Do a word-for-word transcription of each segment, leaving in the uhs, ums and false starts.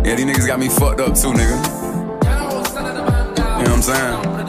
Yeah, these niggas got me fucked up too, nigga. You know what I'm saying?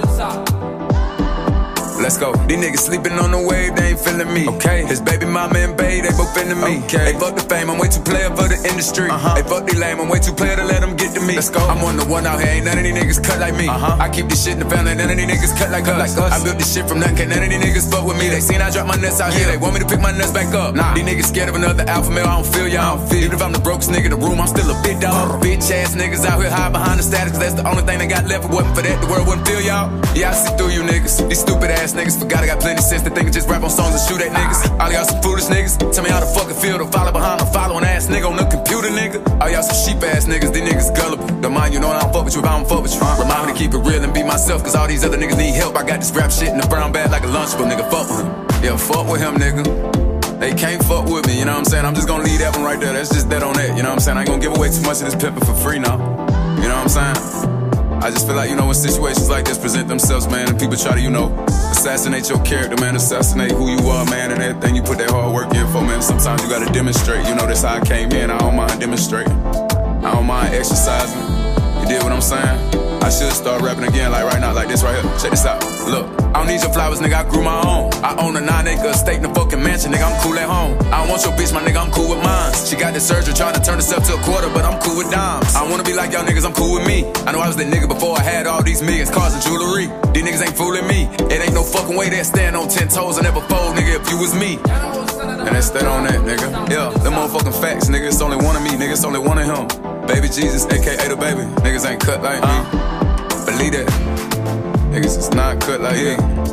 Let's go. These niggas sleeping on the wave, they ain't feeling me. Okay. His baby mama and bae, they both into me. Okay. They fuck the fame, I'm way too player for the industry. Uh-huh. They fuck the lame, I'm way too player to let them get to me. Let's go. I'm on the one out here, ain't none of these niggas cut like me. Uh-huh. I keep this shit in the family, none of these niggas cut like us. Like us. I built this shit from nothing, can't none of these niggas fuck with me. They seen I drop my nuts out yeah. here, they want me to pick my nuts back up. Nah. These niggas scared of another alpha male, I don't feel y'all. Even if I'm the brokest nigga in the room, I'm still a big dog. Bitch ass niggas out here hide behind the status, cause that's the only thing they got left. If it wasn't for that, the world wouldn't feel y'all. Yeah, I see through you niggas. These stupid ass niggas forgot I got plenty sense to think just rap on songs and shoot at niggas. All y'all some foolish niggas. Tell me how the fuck it feel to follow behind a following ass nigga on the computer, nigga. All y'all some sheep ass niggas. These niggas gullible. Don't mind you know I don't fuck with you if I don't fuck with you. Remind me to keep it real and be myself, cause all these other niggas need help. I got this rap shit in the brown bag like a lunchable, nigga. Fuck with him. Yeah, fuck with him, nigga. They can't fuck with me, you know what I'm saying? I'm just gonna leave that one right there. That's just that on that, you know what I'm saying? I ain't gonna give away too much of this pimpin' for free now. You know what I'm saying? I just feel like, you know, when situations like this present themselves, man, and people try to, you know, assassinate your character, man, assassinate who you are, man, and everything you put that hard work in for, man. Sometimes you gotta demonstrate, you know, that's how I came in. I don't mind demonstrating. I don't mind exercising. You dig what I'm saying? I should start rapping again, like right now, like this right here. Check this out. Look, I don't need your flowers, nigga, I grew my own. I own a nine acre estate in a fucking mansion, nigga, I'm cool at home. I don't want your bitch, my nigga, I'm cool with mine. She got this surgery trying to turn herself to a quarter, but I'm cool with dimes. I don't wanna be like y'all niggas, I'm cool with me. I know I was that nigga before I had all these millions, cars and jewelry. These niggas ain't fooling me. It ain't no fucking way they'll stand on ten toes and never fold, nigga, if you was me. And that's that on that, nigga. Yeah, them motherfucking facts, nigga, it's only one of me, nigga, it's only one of him. Baby Jesus, A K A the baby. Niggas ain't cut like me. Believe that. Niggas is not cut like yeah. me.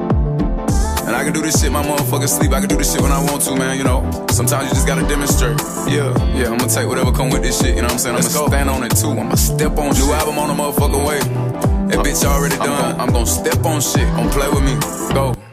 And I can do this shit, my motherfucking sleep. I can do this shit when I want to, man, you know. Sometimes you just gotta demonstrate. Yeah, yeah, I'm gonna take whatever come with this shit, you know what I'm saying? I'm Let's gonna go. stand on it too. I'm gonna step on shit. New album on the motherfucking way. That I'm, bitch already done. I'm gonna, I'm gonna step on shit. Don't play with me. Go.